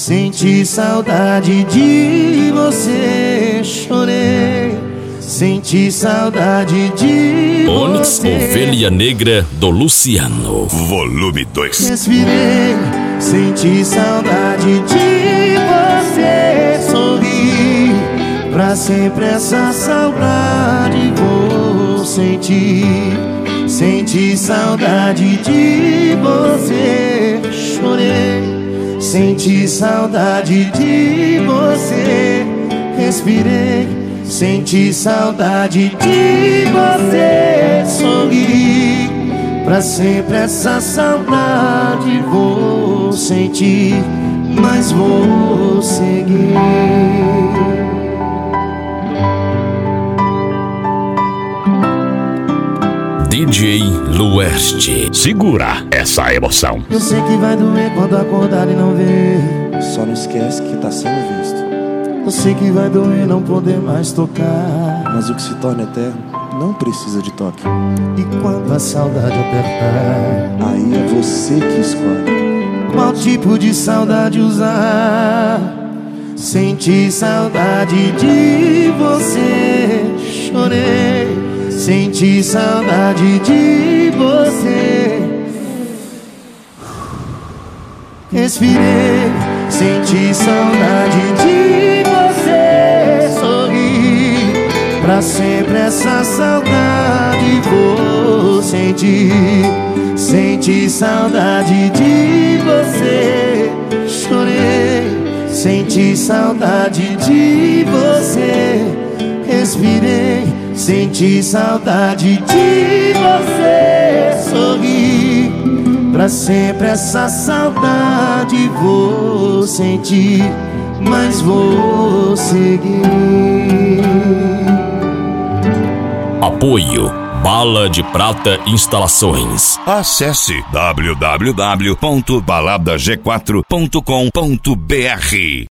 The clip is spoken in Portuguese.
Senti saudade de você, chorei. Senti saudade de Onix, você. Ovelha Negra do Luciano. Volume 2. Respirei, senti saudade de você. Sorri, pra sempre essa saudade vou sentir. Senti saudade de você, chorei. Senti saudade de você, respirei. Senti saudade de você, sorri. Pra sempre essa saudade vou sentir, mas vou seguir. DJ Lueste. Segura essa emoção. Eu sei que vai doer quando acordar e não ver. Só não esquece que tá sendo visto. Eu sei que vai doer não poder mais tocar. Mas o que se torna eterno não precisa de toque. E quando a saudade apertar, Aí é você que escolhe. qual tipo de saudade usar? Senti saudade de você, chorei. Senti saudade de você, respirei. Senti saudade de você, sorri. Pra sempre essa saudade vou sentir. Senti saudade de você, chorei. Senti saudade de você, respirei. Senti saudade de você, sorri. Pra sempre essa saudade vou sentir, mas vou seguir. Apoio Bala de Prata Instalações. Acesse www.baladag4.com.br.